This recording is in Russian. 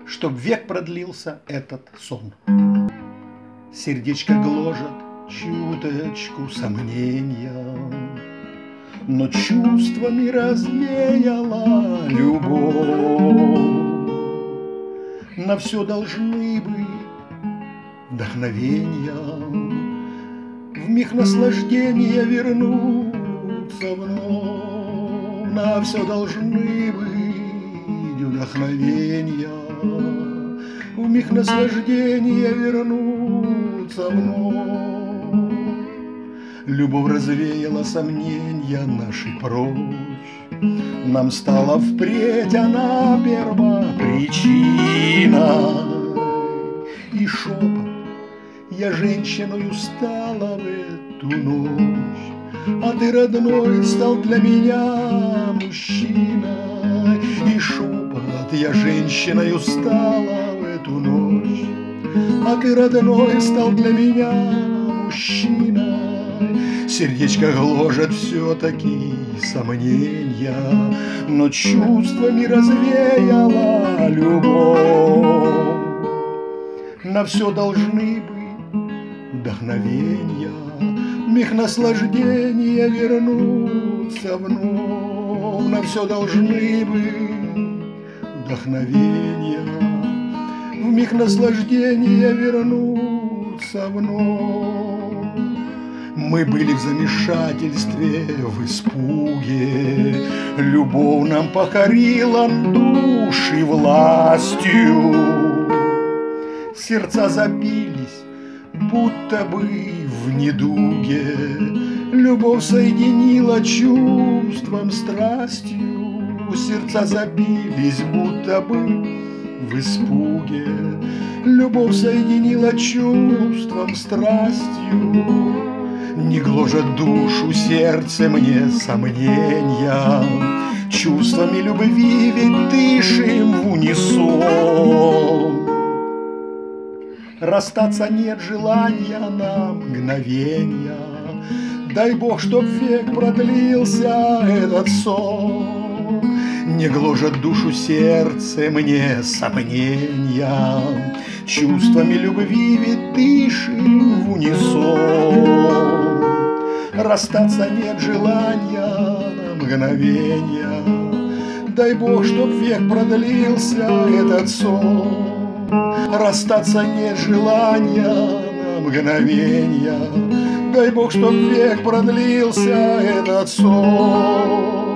чтоб век продлился этот сон. Сердечко гложет чуточку сомнения, но чувствами развеяла любовь. На все должны быть вдохновения, вмиг наслаждения вернуться вновь. На все должны быть вдохновения, вмиг наслаждения вернуться вновь. Любовь развеяла сомнения наши прочь, нам стала впредь она первопричиной. И шепот: я женщиною стала в эту ночь, а ты, родной, стал для меня мужчиной. И шепот: я женщиною стала в эту ночь, а ты, родной, стал для меня мужчиной. Сердечко гложет все-таки сомнения, но чувствами развеяла любовь. На все должны быть вдохновения, миг наслаждения вернуться вновь. На все должны быть вдохновения, в миг наслаждения вернуться вновь. Мы были в замешательстве, в испуге, любовь нам покорила души властью. Сердца забились, будто бы в недуге, любовь соединила чувством страстью. Сердца забились, будто бы в испуге, любовь соединила чувством страстью. Не гложет душу сердце мне сомнения, чувствами любви ведь дышим в унисон. Расстаться нет желания на мгновенья, дай Бог, чтоб век продлился этот сон. Не гложет душу сердце мне сомнения, чувствами любви ведь дышим в унисон. Расстаться нет желания на мгновенья, дай Бог, чтоб век продлился этот сон. Расстаться нет желания на мгновенья, дай Бог, чтоб век продлился этот сон.